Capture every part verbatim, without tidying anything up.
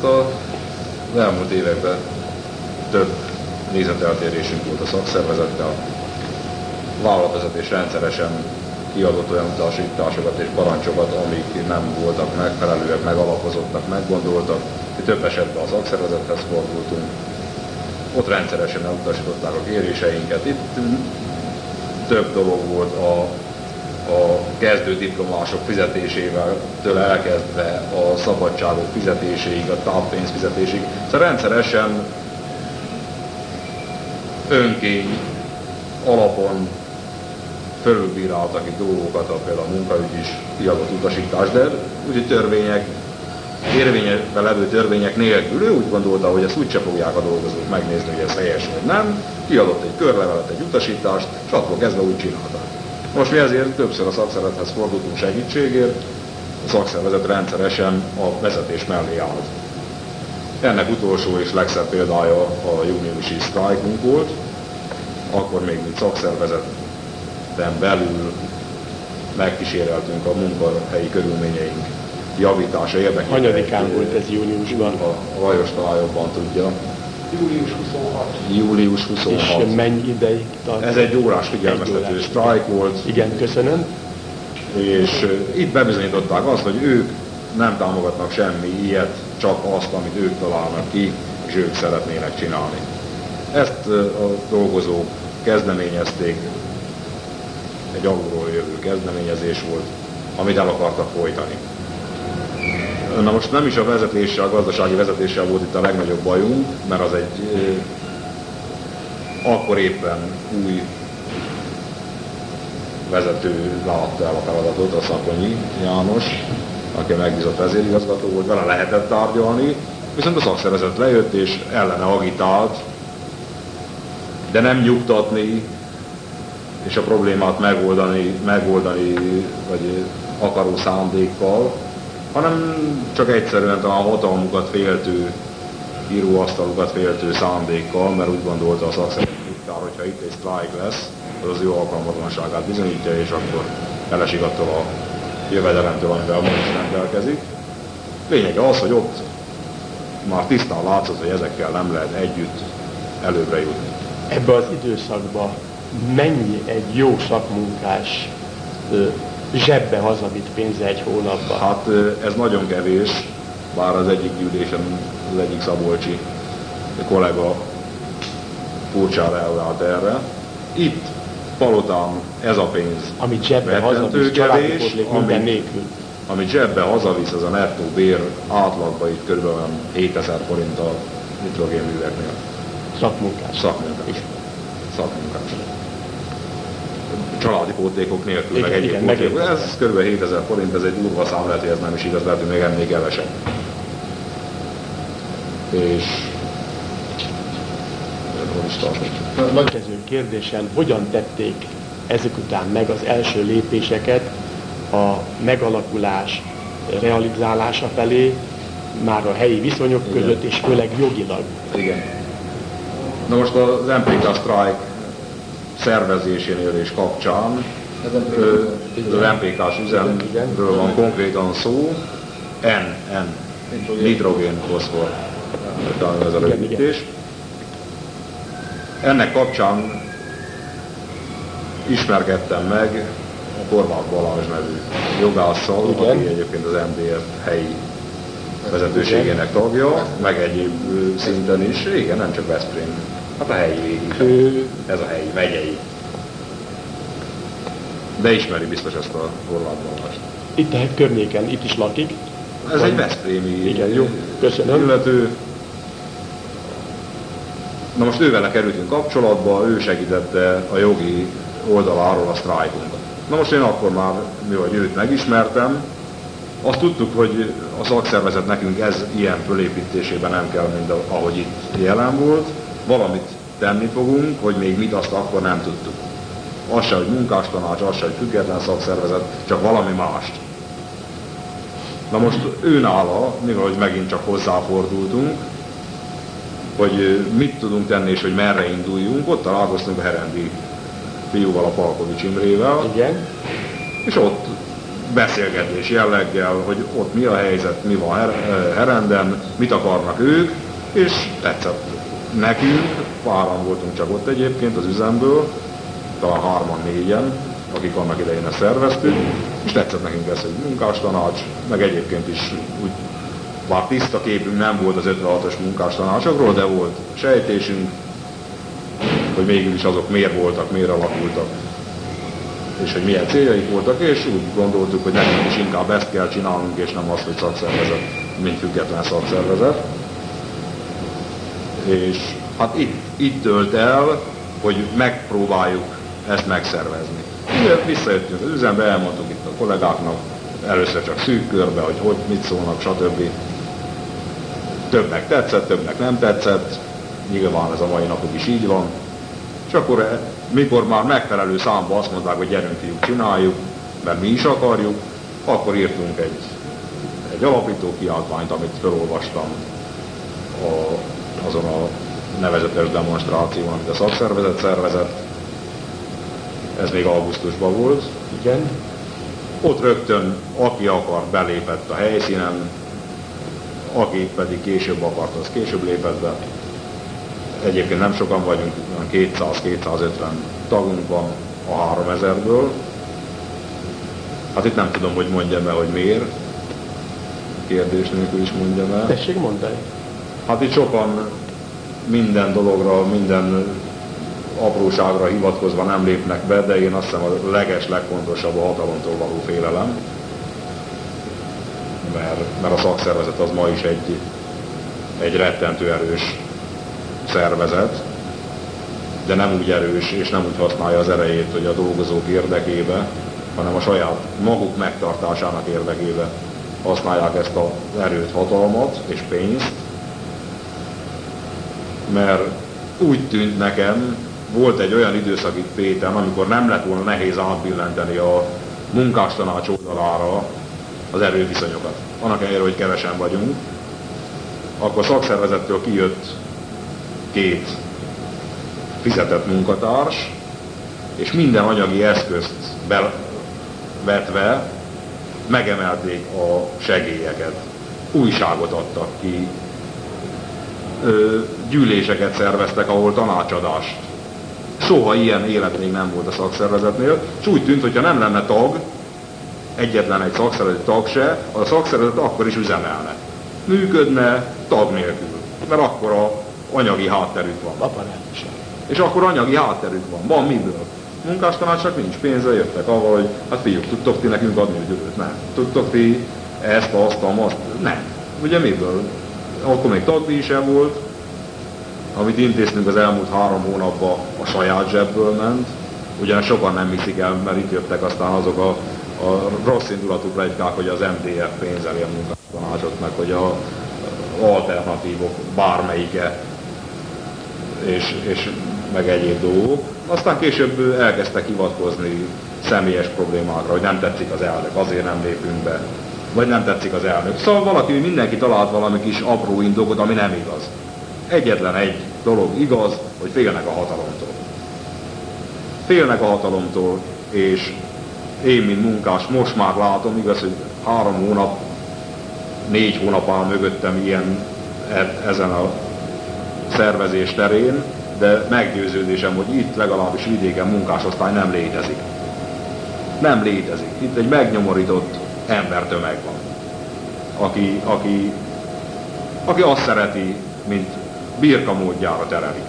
Hát az elmúlt években több nézeteltérésünk volt a szakszervezettel. A vállalatvezetés rendszeresen kiadott olyan utasításokat és parancsokat, amik nem voltak megfelelőek, megalapozottak, meggondoltak. Több esetben a szakszervezethez fordultunk. Ott rendszeresen elutasították a kéréseinket. Itt több dolog volt a, a kezdő diplomások fizetésével től elkezdve a szabadságok fizetéséig, a táppénz fizetéséig. Szóval rendszeresen önkény alapon fölülbíráltak itt dolgokat, a például a munkaügy is kiadott utasítás, de úgy törvények, érvényben levő törvények nélkül ő úgy gondolta, hogy ezt úgyse fogják a dolgozók megnézni, hogy ez helyes vagy nem. Kiadott egy körlevelet, egy utasítást, és attól kezdve úgy csinálták. Most mi ezért többször a szakszervezethez fordultunk segítségért, a szakszervezet rendszeresen a vezetés mellé állt. Ennek utolsó és legszebb példája a júniusi sztrájkunk volt, akkor még mint szakszervezeten belül megkíséreltünk a munkahelyi körülményeink javítása érdekében. Hanyadikán volt ez júniusban? A Lajos talán jobban tudja. július huszonhat. július huszonhat. És mennyi ideig tart? Ez egy órás figyelmeztető sztrájk volt. Igen, köszönöm. És uh, itt bebizonyították azt, hogy ők nem támogatnak semmi ilyet, csak azt, amit ők találnak ki, és ők szeretnének csinálni. Ezt uh, a dolgozók kezdeményezték, egy alulról jövő kezdeményezés volt, amit el akartak folytani. Na most nem is a vezetéssel, a gazdasági vezetéssel volt itt a legnagyobb bajunk, mert az egy eh, akkor éppen új vezető látta el a feladatot, a Szakonyi János, aki megbízott vezérigazgató volt, vele lehetett tárgyalni, viszont a szakszervezet lejött és ellene agitált, de nem nyugtatni, és a problémát megoldani, megoldani vagy akaró szándékkal, hanem csak egyszerűen talán hatalmukat féltő, íróasztalukat féltő szándékkal, mert úgy gondolta a szakszervezet titkár, hogyha itt egy sztrájk lesz, az az ő alkalmatlanságát bizonyítja, és akkor elesik attól a jövedelemtől, amivel most is rendelkezik. Lényege az, hogy ott már tisztán látszott, hogy ezekkel nem lehet együtt előbbre jutni. Ebben az időszakban mennyi egy jó szakmunkás zsebbe hazavitt pénze egy hónapban? Hát ez nagyon kevés, bár az egyik gyűlésen az egyik szabolcsi kollega furcsára elvált erre. Itt Palotán ez a pénz amit zsebbe hazavisz, családi pótlék minden nélkül. Amit zsebbe hazavisz, az a nettó bér átlagban itt kb. hétezer forint a nitrogénműveknél. Szakmunkás. Szakmunkás. Szakmunkás. Családi pótlékok nélkül, igen, meg egyéb igen, pótlékok. Ez kb. hétezer forint, ez egy durva szám, lehet, hogy ez nem is igaz, lehet, hogy még ennél kevesebb. És Következő kérdésen, hogyan tették ezek után meg az első lépéseket a megalakulás realizálása felé, már a helyi viszonyok igen. között, és főleg jogilag? Igen. Na most az em pé ká sztrájk szervezésénél és kapcsán az em pé ká-s üzemről van konkrétan szó, N, N, nitrogén foszfor, talán ez a rövidítés. Ennek kapcsán ismerkedtem meg a Horváth Balázs nevű jogásszal, igen. aki egyébként az em dé ef helyi vezetőségének tagja, meg egyéb szinten is, igen, nem csak Veszprém, hát a helyi végig, ez a helyi, megyei. De ismeri biztos ezt a Horváth Balást. Itt a környéken, itt is lakik. Ez van egy veszprémi igen, jó. Köszönöm. illető. Na most ővele kerültünk kapcsolatba, ő segítette a jogi oldaláról a sztrájkunkat. Na most én akkor már, mivel őt megismertem, azt tudtuk, hogy a szakszervezet nekünk ez ilyen fölépítésében nem kell, mint ahogy itt jelen volt. Valamit tenni fogunk, hogy még mit, azt akkor nem tudtuk. Az se, hogy munkástanács, az se, hogy független szakszervezet, csak valami mást. Na most ő nála, mivel hogy megint csak hozzáfordultunk, hogy mit tudunk tenni és hogy merre induljunk, ott találkoztunk a Herendi fiúval, a Palkovics Imrével. Igen. És ott beszélgetés jelleggel, hogy ott mi a helyzet, mi van Herenden, mit akarnak ők, és tetszett nekünk, páran voltunk csak ott egyébként az üzemből, talán hárman, négyen, akik annak idején ezt szerveztük, és tetszett nekünk ez, hogy munkástanács, meg egyébként is úgy, bár tiszta képünk nem volt az ötvenhatos munkástanácsokról, de volt sejtésünk, hogy végül is azok miért voltak, miért alakultak, és hogy milyen céljaik voltak, és úgy gondoltuk, hogy nekünk is inkább ezt kell csinálnunk, és nem azt, hogy szakszervezet, mint független szakszervezet. És hát itt, itt tölt el, hogy megpróbáljuk ezt megszervezni. Ugye visszajöttünk az üzembe, elmondtuk itt a kollégáknak, először csak szűk körbe, hogy hogy, mit szólnak, stb. Többnek tetszett, többnek nem tetszett, nyilván ez a mai napig is így van. És akkor, mikor már megfelelő számba azt mondták, hogy gyerünk fiúk, csináljuk, mert mi is akarjuk, akkor írtunk egy, egy alapító kiadványt, amit felolvastam a, azon a nevezetes demonstráción, amit a szakszervezet szervezett. Ez még augusztusban volt. Igen. Ott rögtön, aki akart, belépett a helyszínen, aki pedig később akart, az később lépett be. Egyébként nem sokan vagyunk, kétszáz-kétszázötven tagunk van a háromezerből. Hát itt nem tudom, hogy mondjam el, hogy miért. Kérdés nélkül is mondjam el. Tessék mondani. Hát itt sokan minden dologra, minden apróságra hivatkozva nem lépnek be, de én azt hiszem a leges, legfontosabb a hatalomtól való félelem. Mert, mert a szakszervezet az ma is egy, egy rettentő erős szervezet, de nem úgy erős, és nem úgy használja az erejét, hogy a dolgozók érdekébe, hanem a saját maguk megtartásának érdekébe használják ezt az erőt, hatalmat és pénzt. Mert úgy tűnt nekem, volt egy olyan időszak itt Péten, amikor nem lett volna nehéz átbillenteni a munkástanács oldalára az erőviszonyokat. Annak ellenére, hogy kevesen vagyunk, akkor a szakszervezettől kijött két fizetett munkatárs, és minden anyagi eszközt bevetve megemelték a segélyeket. Újságot adtak ki, gyűléseket szerveztek, ahol tanácsadást. Soha ilyen élet még nem volt a szakszervezetnél, és úgy tűnt, hogyha nem lenne tag, egyetlen egy szakszervezeti tag se, a szakszervezet akkor is üzemelne. Működne tag nélkül, mert akkor a anyagi hátterük van. Aparátusan. És akkor anyagi hátterük van. Van miből? Munkástanácsnak nincs pénze, jöttek avval, hogy hát fiúk, tudtok ti nekünk adni üdülőt? Nem. Tudtok ti ezt, azt, azt? Nem. Ugye miből? Akkor még tagdíj sem volt, amit intéztünk az elmúlt három hónapban a saját zsebből ment. Ugyanis sokan nem hiszik el, mert itt jöttek aztán azok a, a rossz indulatú pletykák, hogy az em dé ef pénzeli a munkástanácsot, meg hogy a alternatívok bármelyike, és, és meg egyéb dolgok. Aztán később elkezdtek hivatkozni személyes problémákra, hogy nem tetszik az elnök, azért nem lépünk be, vagy nem tetszik az elnök. Szóval valaki, mindenki talált valami kis apró indokot, ami nem igaz. Egyetlen egy dolog igaz, hogy félnek a hatalomtól. Félnek a hatalomtól, és én, mint munkás, most már látom, igaz, hogy három hónap, négy hónap áll mögöttem ilyen ezen a szervezés terén, de meggyőződésem, hogy itt legalábbis vidéken munkásosztály nem létezik. Nem létezik. Itt egy megnyomorított embertömeg van, aki, aki, aki azt szereti, mint birka módjára tereli.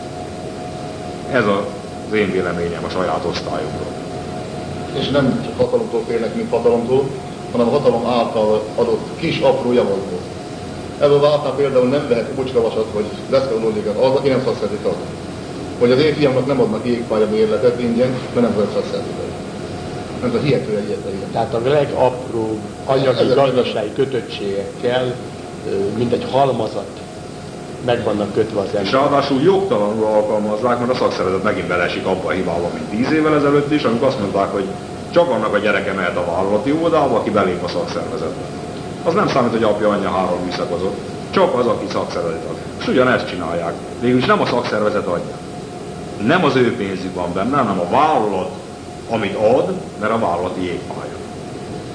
Ez az én véleményem a saját osztályomról. És nem csak hatalomtól félnek, mint hatalomtól, hanem a hatalom által adott kis apró javakból. Ebből váltál például nem lehet bucskavasat, vagy deszkaunódikat az, aki nem szakszervezeti tag. Hogy az én fiamnak nem adnak jégpálya bérletet ingyen, mert nem volt szakszervezeti. Ez a hihető egyetlen. Tehát a legapróbb anyagi gazdasági kötöttségekkel, mint egy halmazat, meg vannak kötve az ember. És ráadásul jogtalanul alkalmazzák, mert a szakszervezet megint beleesik abba a hibába, mint tíz évvel ezelőtt is, amikor azt mondták, hogy csak annak a gyereke mehet a vállalati oldalába, aki belép a szakszervezetbe. Az nem számít, hogy apja, anyja három műszakozott. Csak az, aki szakszervezet ad. És ugyanezt csinálják. Végülis nem a szakszervezet adja. Nem az ő pénzük van benne, hanem a vállalat, amit ad, mert a vállalati jégpálya.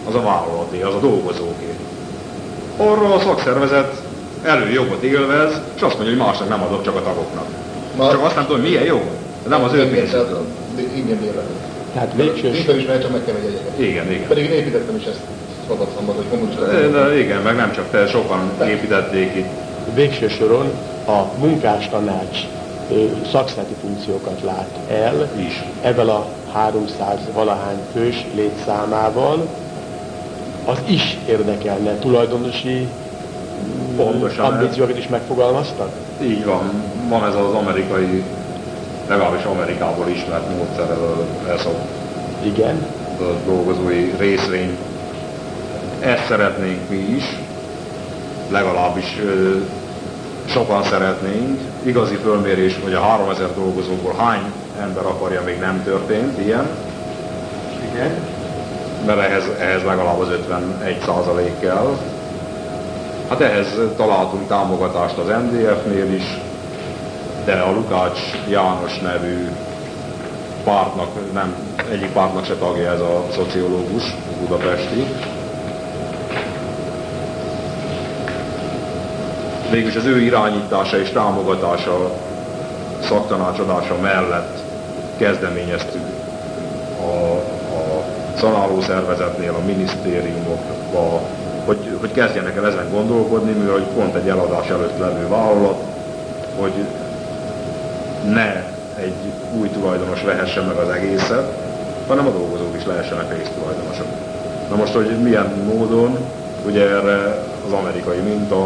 az a vállalaté, az a dolgozóké. Arra a szakszervezet előjogot élvez, és azt mondja, hogy másnak nem adok, csak a tagoknak. Már csak azt nem tudom, milyen jog? Nem az ő pénzükről. Ingyen bérletet. Tehát végsős... Éppen is, mert csak meg kell egy egyeket. Igen, igen. Pedig én építettem is ezt szabad szambat, hogy kommunista. De igen, meg nem csak te, sokan építették itt. Végső soron a munkástanács szakszereti funkciókat lát el, is. Ezzel a háromszáz valahány fős létszámával. Az is érdekelne, tulajdonosi Pontosan ambíciókat is megfogalmaztak? Így van. Van ez az amerikai, legalábbis Amerikából ismert módszer, ez a, ez a, Igen. a dolgozói részvény. Ezt szeretnénk mi is, legalábbis ö, sokan szeretnénk. Igazi fölmérés, hogy a háromezer dolgozóból hány ember akarja, még nem történt ilyen. Igen. Mert ehhez, ehhez legalább az ötvenegy százalék kell. Hát ehhez találtunk támogatást az em dé ef-nél is, de a Lukács János nevű pártnak, nem, egyik pártnak se tagja ez a szociológus, budapesti. Végülis az ő irányítása és támogatása, szaktanácsadása mellett kezdeményeztük a, a szanáló szervezetnél, a minisztériumokba, hogy, hogy kezdjenek el ezen gondolkodni, mivel hogy pont egy eladás előtt levő vállalat, hogy ne egy új tulajdonos vehesse meg az egészet, hanem a dolgozók is lehessenek résztulajdonosok. Na most, hogy milyen módon, ugye erre az amerikai minta,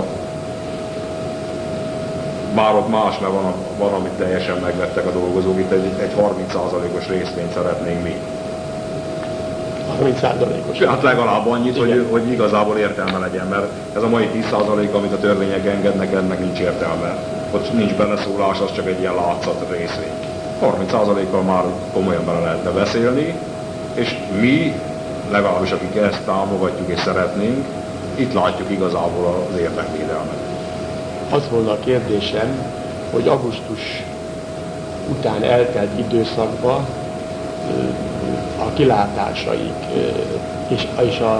bár ott más, mert van, van amit teljesen megvettek a dolgozók, itt egy, egy harminc százalékos részvényt szeretnénk mi. harminc százalékos. Hát legalább annyit, hogy, hogy igazából értelme legyen, mert ez a mai tíz százalék, amit a törvények engednek, ennek nincs értelme. Ott nincs beleszólás, az csak egy ilyen látszat részvény. harminc százalékkal már komolyan bele lehetne beszélni, és mi, legalábbis akik ezt támogatjuk és szeretnénk, itt látjuk igazából az érdekvédelmet. Az volna a kérdésem, hogy augusztus után eltelt időszakban a kilátásaik és, és a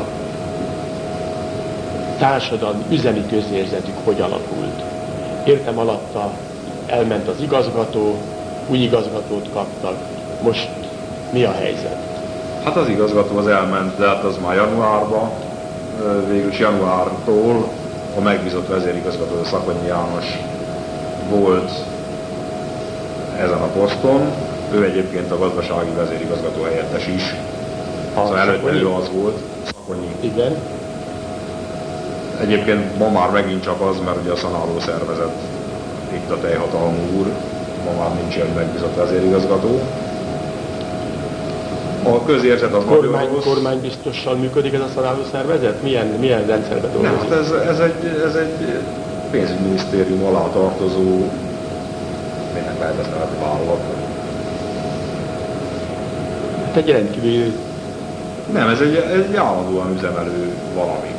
társadalmi üzemi közérzetük hogy alakult. Értem alatta elment az igazgató, új igazgatót kaptak. Most mi a helyzet? Hát az igazgató az elment, de hát az már januárban, végülis januártól a megbízott vezérigazgató, Szakonyi János volt ezen a poszton. Ő egyébként a gazdasági vezérigazgató helyettes is. Szóval előtte ő az volt, Szakonyi. Igen. Egyébként ma már megint csak az, mert ugye a szanáló szervezet itt a teljhatalmú úr, ma már nincs ilyen megbízott vezérigazgató. A közérzet az Kormány, nagyon rossz. kormánybiztossal működik ez a szanáló szervezet? Milyen, milyen rendszerben dolgozik? Nem, ez, ez, egy, ez egy pénzügyminisztérium alá tartozó, minek lehet ezt nevetni, vállalat. Hát egy rendkívül... Nem, ez egy, egy állandóan üzemelő valami.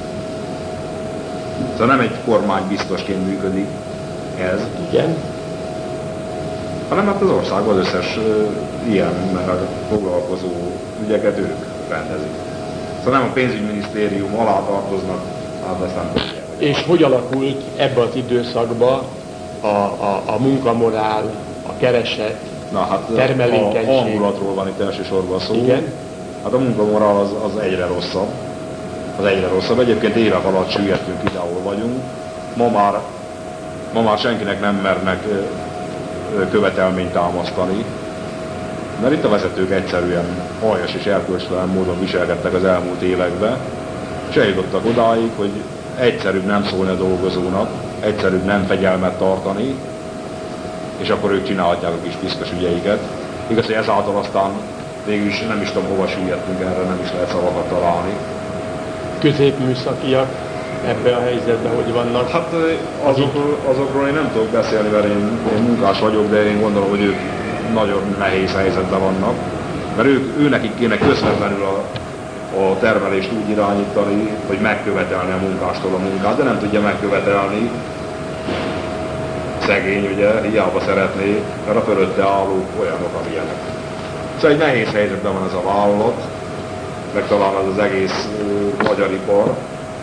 Szóval nem egy kormánybiztosként működik ez. Igen. Hanem hát az országban az összes uh, ilyennel foglalkozó ügyeket ők rendezik. Szóval nem a pénzügyminisztérium alá tartoznak, hát ezt nem tudják. És hogy alakult ebbe az időszakban a, a, a munkamorál, a kereset, Na hát termelékenység? a hangulatról van itt elsősorban szó. Igen. Hát a munkamorál az, az egyre rosszabb. Az egyre rosszabb. Egyébként évek alatt süllyedtünk ide, ahol vagyunk. Ma már, ma már senkinek nem mernek követelményt támasztani, mert itt a vezetők egyszerűen aljas és erkölcstelen módon viselkedtek az elmúlt években, és eljutottak odáig, hogy egyszerűbb nem szólni a dolgozónak, egyszerűbb nem fegyelmet tartani, és akkor ők csinálhatják a kis piszkos ügyeiket. Igaz, hogy ezáltal aztán végül is nem is tudom, hova süllyedtünk, erre nem is lehet szavakat találni. Középműszakiak ebbe a helyzetben hogy vannak? Hát azokról, azokról én nem tudok beszélni, mert én, én munkás vagyok, de én gondolom, hogy ők nagyon nehéz helyzetben vannak. Mert ők, őnekik kéne közvetlenül a, a termelést úgy irányítani, hogy megkövetelni a munkástól a munkát, de nem tudja megkövetelni. Szegény, ugye, hiába szeretné, mert a fölötte állók olyanok, amilyenek. Szóval egy nehéz helyzetben van ez a vállalat, meg talán az az egész uh, magyar ipar.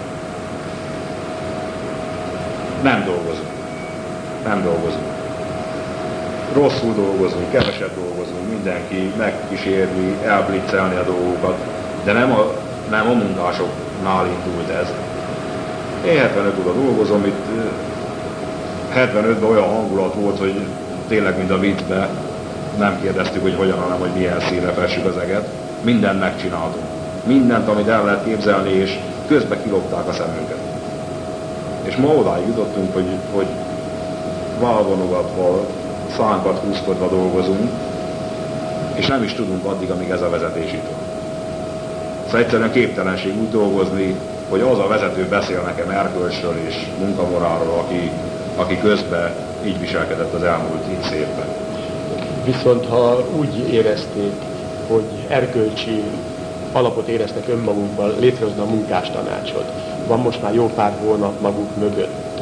Nem dolgozunk. Nem dolgozunk. Rosszul dolgozunk, keveset dolgozunk, mindenki megkísérli elblitzelni a dolgokat, de nem a, nem a munkásoknál indult ez. Én hetvenöt óta dolgozom, itt hetvenötben olyan hangulat volt, hogy tényleg mint a viccben nem kérdeztük, hogy hogyan, hanem hogy milyen színre fessük az eget. Mindent megcsináltunk. Mindent, amit el lehet képzelni, és közben kilopták a szemünket. És ma odáig jutottunk, hogy, hogy válvonogatva, szánkat húzkodva dolgozunk, és nem is tudunk addig, amíg ez a vezetés itt van. Szóval egyszerűen képtelenség úgy dolgozni, hogy az a vezető beszél nekem erkölcsről és munkamorálról, aki, aki közben így viselkedett az elmúlt x évben. Viszont ha úgy érezték, hogy erkölcsi alapot éreztek önmagunkban, létrehozni a munkástanácsot, van most már jó pár hónap maguk mögött,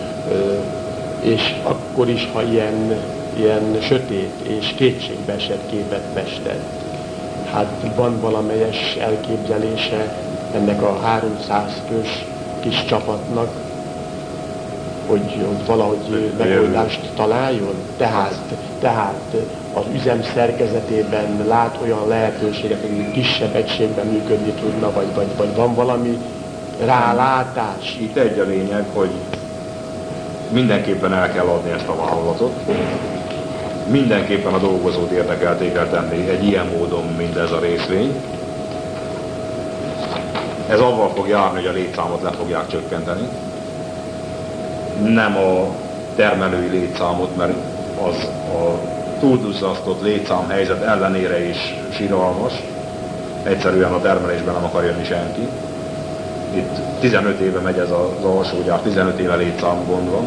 és akkor is, ha ilyen, ilyen sötét és kétségbeesett képet festett, hát van valamelyes elképzelése ennek a háromszáz fős kis csapatnak, hogy, hogy valahogy megoldást találjon. Tehát, tehát az üzem szerkezetében lát olyan lehetőséget, hogy kisebb egységben működni tudna, vagy, vagy, vagy van valami rálátás. Itt egy a lényeg, hogy mindenképpen el kell adni ezt a vállalatot. Mindenképpen a dolgozót érdekelté kell tenni egy ilyen módon mindez a részvény. Ez avval fog járni, hogy a létszámot le fogják csökkenteni. Nem a termelői létszámot, mert az a túlduzzasztott létszám helyzet ellenére is siralmas. Egyszerűen a termelésben nem akar jönni senki. Itt tizenöt éve megy ez az alsógyár, tizenöt éve létszám gond van.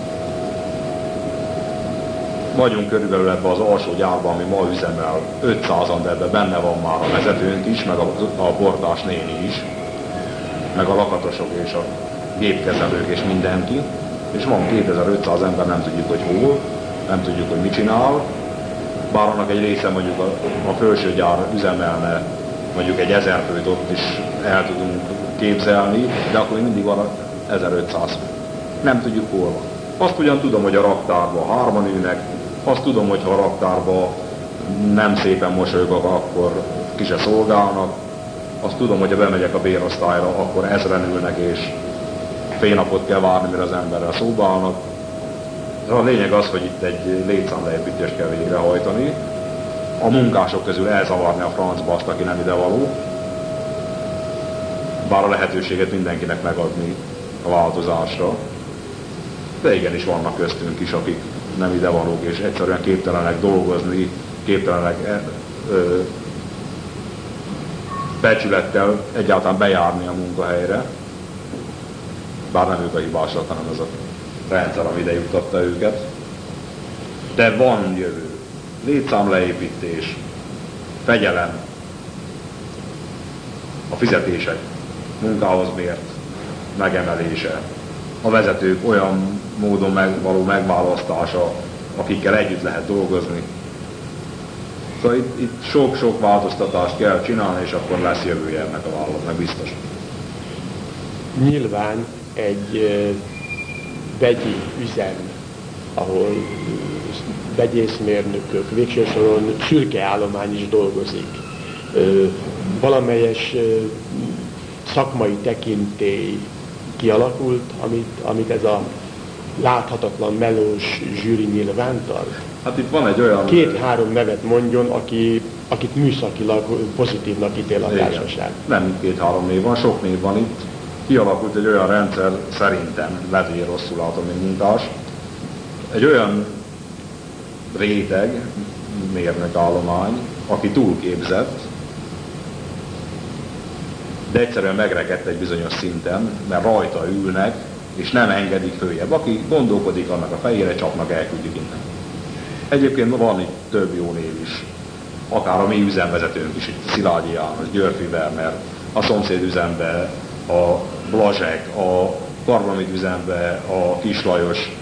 Vagyunk körülbelül ebben az alsó gyárban, ami ma üzemel ötszázan, de ebben benne van már a vezetőnk is, meg a, a portás néni is, meg a lakatosok és a gépkezelők és mindenki. És van kétezer-ötszáz ember, nem tudjuk, hogy hol, nem tudjuk, hogy mit csinál. Bár annak egy része mondjuk a, a felső gyár üzemelne, mondjuk egy ezer főt ott is el tudunk képzelni, de akkor még mindig van ezerötszáz fő. Nem tudjuk hol van. Azt ugyan tudom, hogy a raktárban hárman ülnek, azt tudom, hogy ha a raktárban nem szépen mosolygok, akkor ki se szolgálnak. Azt tudom, hogy ha bemegyek a bérosztályra, akkor ezren ülnek, és fél napot kell várni, mire az emberrel szóba állnak. A lényeg az, hogy itt egy létszámleépítést kell végrehajtani. A munkások közül elzavarni a francba azt, aki nem idevaló. Bár a lehetőséget mindenkinek megadni a változásra. De igenis vannak köztünk is, akik nem idevalók, és egyszerűen képtelenek dolgozni, képtelenek e, ö, becsülettel egyáltalán bejárni a munkahelyre. Bár nem ők a hibásak, hanem az a rendszer, ami ide juttatta őket. De van jövő. Létszámleépítés, fegyelem, a fizetések, munkához mért megemelése, a vezetők olyan módon megvaló megválasztása, akikkel együtt lehet dolgozni. Szóval itt, itt sok-sok változtatást kell csinálni, és akkor lesz jövője ennek a vállalatnak biztos. Nyilván egy vegyi üzem, ahol vegyészmérnökök, végső soron szürke állomány is dolgozik. Valamelyes szakmai tekintély kialakult, amit, amit ez a láthatatlan melós zsűri nyilvántal? Hát itt van egy olyan... Két-három nevet mondjon, aki, akit műszakilag pozitívnak ítél a társaság. Nem két-három név van, sok név van itt. Kialakult egy olyan rendszer, szerintem, lehet, hogy rosszul látom, mint munkás, egy olyan réteg, mérnökállomány, aki túlképzett, de egyszerűen megrekedt egy bizonyos szinten, mert rajta ülnek, és nem engedik följebb. Aki gondolkodik, annak a fejére csapnak, elküldjük innen. Egyébként van itt több jó név is. Akár a mi üzemvezetőnk is, itt Szilágyi János, Györfi Werner, a szomszéd üzembe, a Blazsek, a Karbamid üzembe, a Kis Lajos.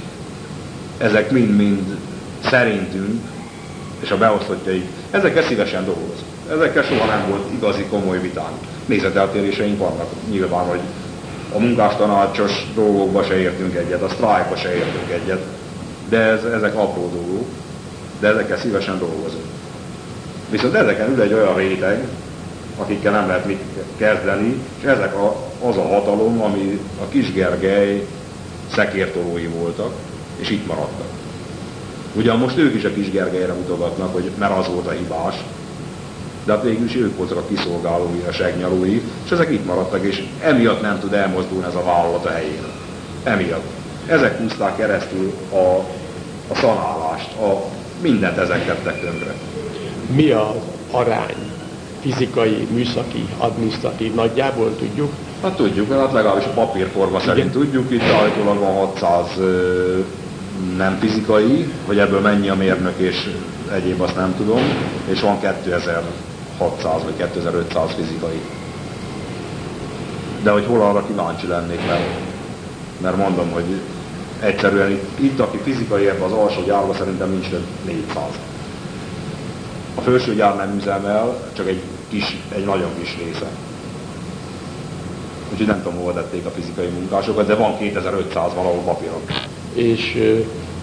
Ezek mind-mind szerintünk, és a beosztottjaik, ezekkel szívesen dolgozunk. ezekkel soha nem volt igazi komoly vitánk. Nézeteltéréseink vannak nyilván, hogy a munkástanácsos dolgokba se értünk egyet, a sztrájkba se értünk egyet, de ez, ezek apró dolgok, de ezekkel szívesen dolgozunk. Viszont ezeken ül egy olyan réteg, akikkel nem lehet mit kezdeni, és ezek a, az a hatalom, ami a Kis Gergely szekértolói voltak, és itt maradtak. Ugyan most ők is a Kis Gergelyre mutogatnak, hogy mert az volt a hibás, de hát végül is ők voltak a kiszolgálói, a segnyalói, és ezek itt maradtak, és emiatt nem tud elmozdulni ez a vállalat a helyén. Emiatt. Ezek húzták keresztül a, a szanálást, a, mindent ezek tettek tönkre. Mi az arány? Fizikai, műszaki, adminisztratív nagyjából tudjuk? Hát tudjuk, mert hát legalábbis a papírforma szerint tudjuk, itt állítólag van hatszáz ö, nem fizikai, hogy ebből mennyi a mérnök és egyéb azt nem tudom, és van kétezer-hatszáz vagy kétezer-ötszáz fizikai. De hogy hol arra kíváncsi lennék, mert, mert mondom, hogy egyszerűen itt, itt aki fizikai ebben az alsó gyárban szerintem nincs több négyszáz. A felső gyár nem üzemel, csak egy, kis, egy nagyon kis része. Úgyhogy nem tudom, hova tették a fizikai munkásokat, de van kétezer-ötszáz valahol papíron. És uh,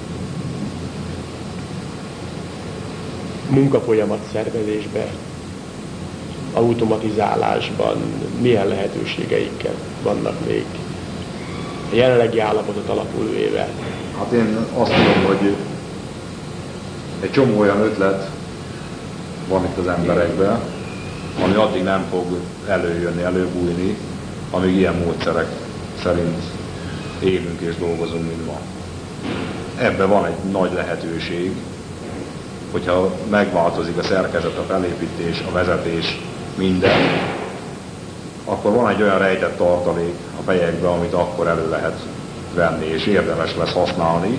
munkafolyamat szervezésben, automatizálásban milyen lehetőségeikkel vannak még a jelenlegi állapotot alapul véve? Hát én azt tudom, hogy egy csomó olyan ötlet van itt az emberekben, ami addig nem fog előjönni, előbújni, amíg ilyen módszerek szerint élünk és dolgozunk, mint ma. Ebben van egy nagy lehetőség, hogyha megváltozik a szerkezet, a felépítés, a vezetés, minden, akkor van egy olyan rejtett tartalék a fejekben, amit akkor elő lehet venni, és érdemes lesz használni.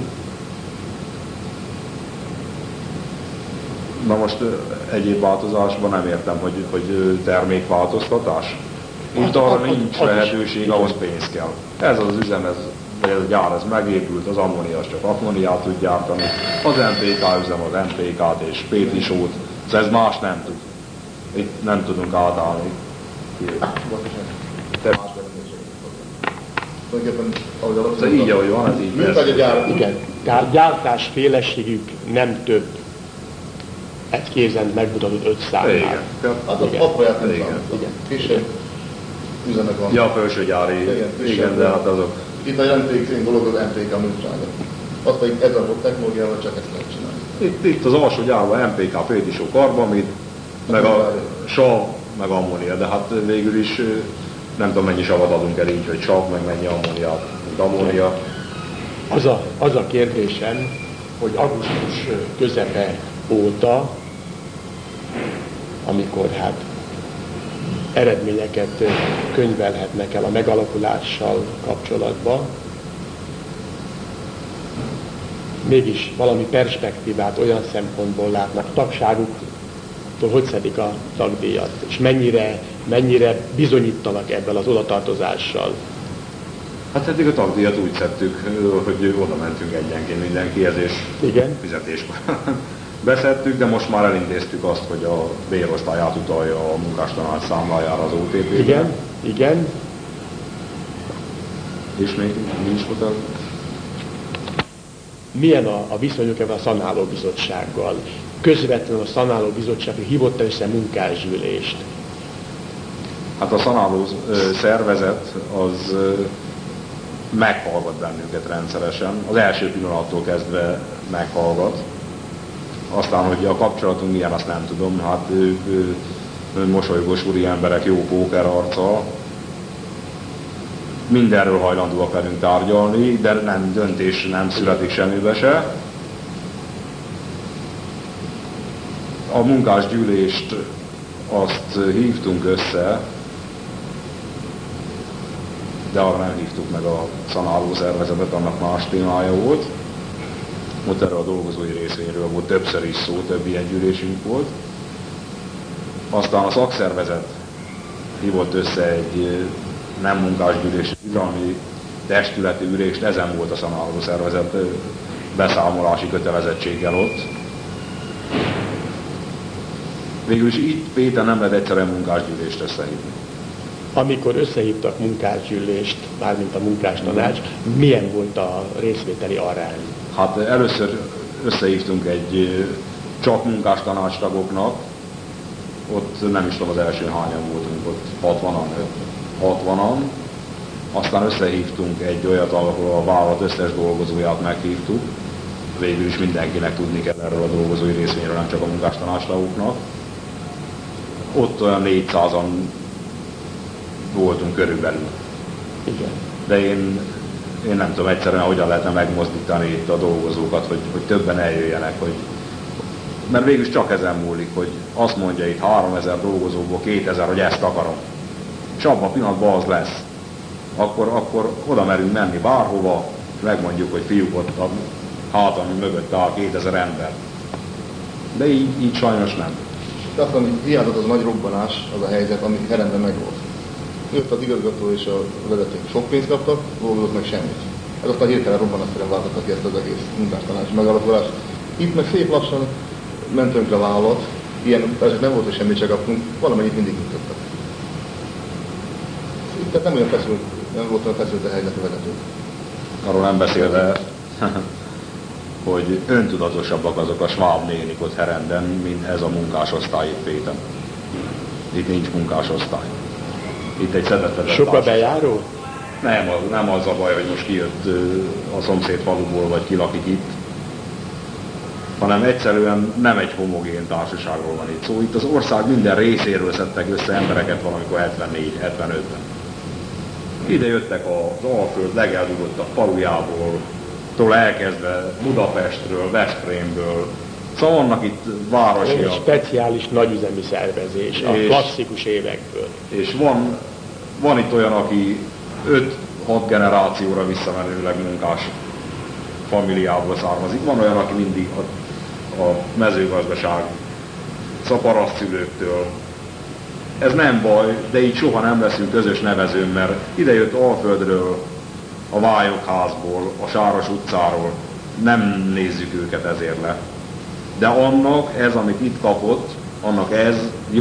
Na most egyéb változásban nem értem, hogy, hogy termékváltoztatás. Itt arra nincs lehetőség, ahhoz pénz kell. Ez az üzem, ez, ez a gyár, ez megépült, az ammóniás csak ammóniát tud gyártani, az em pé ká üzem az em pé kát és pétisót, ez más nem tud. Itt nem tudunk átállni. Te más Tulajdonképpen, így, ahogy van, ez így. Mint egy gyár. Igen, tehát gyártás félességük nem több egy kézen megmutatott öt számnál. Igen. Hát az aproját nem számít. Igen. Kisebb üzemek van. Ja, a felsőgyári, igen, igen, de hát azok. Itt a jelentékszín dolog az em té ká műtrága. Azt pedig ezer volt technológiával csak ezt lehet csinálni. Itt, itt az alsó gyárban em pé ká pétisó karbamid, meg a sav, meg ammónia, de hát végül is nem tudom mennyi savat adunk el így, hogy sav, meg mennyi ammóniát, mint ammónia. Az a, az a kérdésem, hogy augusztus közepe óta, amikor hát eredményeket könyvelhetnek el a megalakulással kapcsolatban, mégis valami perspektívát olyan szempontból látnak, tagságuktól hogy szedik a tagdíjat, és mennyire, mennyire bizonyítanak ebben az odatartozással. Hát eddig a tagdíjat úgy szedtük, hogy oda mentünk egyenként mindenkihez, és Igen. fizetéskor beszedtük, de most már elintéztük azt, hogy a bérosztály átutalja a munkástanács számlájára az o té pé-ben. Igen, igen. És még nincs oda. Milyen a, a viszonyuk ebben a szanálóbizottsággal? Közvetlenül a szanálóbizottság hívott össze munkásgyűlést. Hát a szanáló szervezet az meghallgat bennünket rendszeresen. Az első pillanattól kezdve meghallgat. Aztán, hogy a kapcsolatunk milyen, azt nem tudom. Hát ők mosolygós úri emberek, jó póker arccal. Mindenről hajlandóak velünk tárgyalni, de nem döntés nem születik semmibe se. A munkásgyűlést azt hívtunk össze, de arra nem hívtuk meg a szanáló szervezetet, annak más témája volt. Ott erről a dolgozói részvényről volt többször is szó, több ilyen gyűlésünk volt. Aztán a szakszervezet hívott össze egy nem munkásgyűlés, bizalmi testületi ülést, ezen volt a szanáló szervezet beszámolási kötelezettséggel ott. Végül is itt Péter nem lehet egyszerűen munkásgyűlést összehívni. Amikor összehívtak munkásgyűlést, mármint a munkástanács, milyen volt a részvételi arány? Hát először összehívtunk egy csak munkástanács tagoknak, ott nem is tudom az első hányan voltunk, ott hatvanan, hatvanan. Aztán összehívtunk egy olyat, ahol a vállalat összes dolgozóját meghívtuk. Végül is mindenkinek tudni kell erről a dolgozói részvényről, nem csak a munkástanács tagoknak. Ott olyan négyszázan voltunk körülbelül. Igen. De én, én nem tudom egyszerűen, hogyan lehetne megmozdítani itt a dolgozókat, hogy, hogy többen eljöjjenek, hogy mert végülis csak ezen múlik, hogy azt mondja itt háromezer dolgozóból kétezer, hogy ezt akarom. És abban a pillanatban az lesz. Akkor, akkor oda merünk menni bárhova, és megmondjuk, hogy fiúk, ott a hátam mögött áll kétezer ember. De így, így sajnos nem. De azt mondom, hiányzott az a nagy robbanás, az a helyzet, ami Herenden megvolt. Jött az igazgató és a vezetők sok pénzt kaptak, dolgozók meg semmit. Ez aztán hirtelen robbanásszerűen váltotta ki ezt az egész munkástanács megalakulást. Itt meg szép lassan ment tönkre a vállalat, ilyen persze nem volt, hogy semmit se kaptunk, valamennyit mindig működtek. Tehát nem olyan feszült, nem volt olyan feszült a helyzet a vezetők. Arról nem beszélve, hogy öntudatosabbak azok a sváb nénik ott Herenden, mint ez a munkásosztály itt Péten. Itt nincs munkásosztály. Itt egy szedetlen. Sok a bejáró? Nem, nem az a baj, hogy most kijött a szomszéd faluból, vagy ki lakik itt, hanem egyszerűen nem egy homogén társaságról van itt szó. Itt az ország minden részéről szedtek össze embereket valamikor hetvennégy hetvenötben. Ide jöttek az Alföld legeldugottabb falujából, tól elkezdve Budapestről, Veszprémből. Szóval vannak itt városiak. Egy speciális nagyüzemi szervezés a és, klasszikus évekből. És van, van itt olyan, aki öt-hat generációra visszamenőleg munkás familiából származik. Van olyan, aki mindig a, a mezőgazdaság szaparasztszülőktől. Ez nem baj, de így soha nem leszünk közös nevezőn, mert idejött Alföldről, a Vályokházból, a Sáros utcáról, nem nézzük őket ezért le. De annak ez, amit itt kapott, annak ez jó.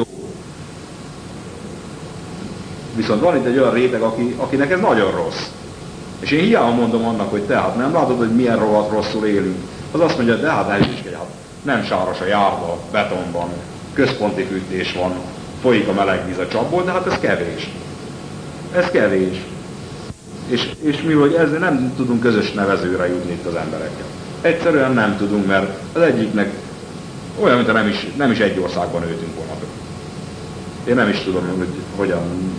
Viszont van itt egy olyan réteg, aki, akinek ez nagyon rossz. És én hiába mondom annak, hogy te hát nem látod, hogy milyen rohadt rosszul élünk. Az azt mondja, de hát elhűskedj, hát nem sáros a járda, betonban, központi fűtés van, folyik a meleg víz a csapból, de hát ez kevés. Ez kevés. És, és mi, hogy ezzel nem tudunk közös nevezőre jutni itt az emberekkel. Egyszerűen nem tudunk, mert az egyiknek olyan, mintha nem is, nem is egy országban nőtünk volna. Én nem is tudom, hogy hogyan.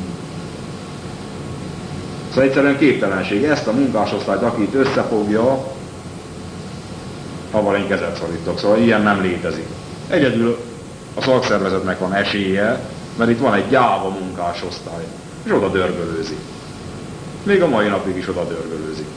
Szóval egyszerűen képtelenség. Ezt a munkásosztályt, akit összefogja, avval én kezet szorítok. Szóval ilyen nem létezik. Egyedül a szakszervezetnek van esélye, mert itt van egy gyáva munkásosztály, és oda dörgölőzik. Még a mai napig is oda dörgölőzik.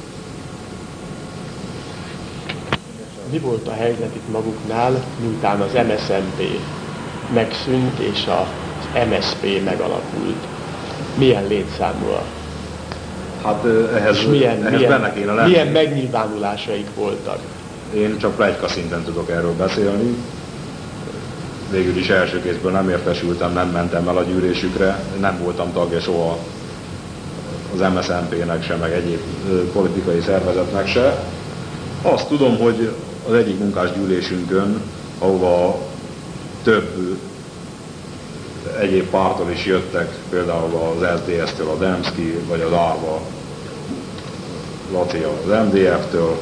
Mi volt a helyzet itt maguknál, miután az em es em pé megszűnt és az em es pé megalakult? Milyen létszámúak? Hát ehhez, milyen, ehhez milyen, benne kéne lenni. Milyen megnyilvánulásaik voltak? Én csak pletyka szinten tudok erről beszélni. Végül is első kézből nem értesültem, nem mentem el a gyűlésükre, nem voltam tagja soha az em es em pének se, meg egyéb politikai szervezetnek se. Azt tudom, hogy az egyik munkásgyűlésünkön, ahova több egyéb pártól is jöttek, például az es zé dé es-től a Demszki, vagy az Árva Laci az em dé ef-től.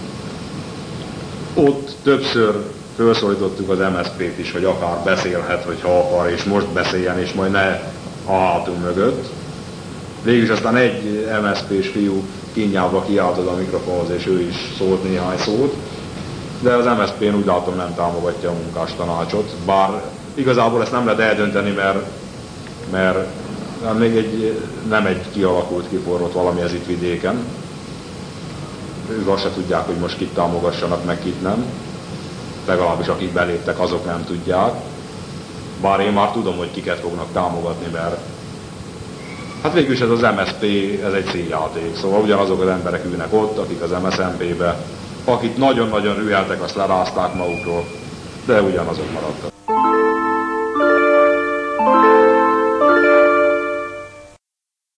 Ott többször felszólítottuk az em es zé pét is, hogy akár beszélhet, hogyha akar, és most beszéljen, és majd ne a hátunk mögött. Végülis aztán egy em es zé pés fiú kínjába kiáltott a mikrofonhoz, és ő is szólt néhány szót, de az em es zé pén úgy látom nem támogatja a munkástanácsot, bár igazából ezt nem lehet eldönteni, mert, mert még egy, nem egy kialakult, kiforrott valami ez itt vidéken. Ők azt se tudják, hogy most kit támogassanak, meg kit nem. Legalábbis akik beléptek, azok nem tudják. Bár én már tudom, hogy kiket fognak támogatni, mert hát végülis ez az em es zé pé, ez egy színjáték. Szóval ugyanazok az emberek ülnek ott, akik az em es em pébe, akik nagyon-nagyon rüheltek, azt lerázták magukról, de ugyanazok maradtak.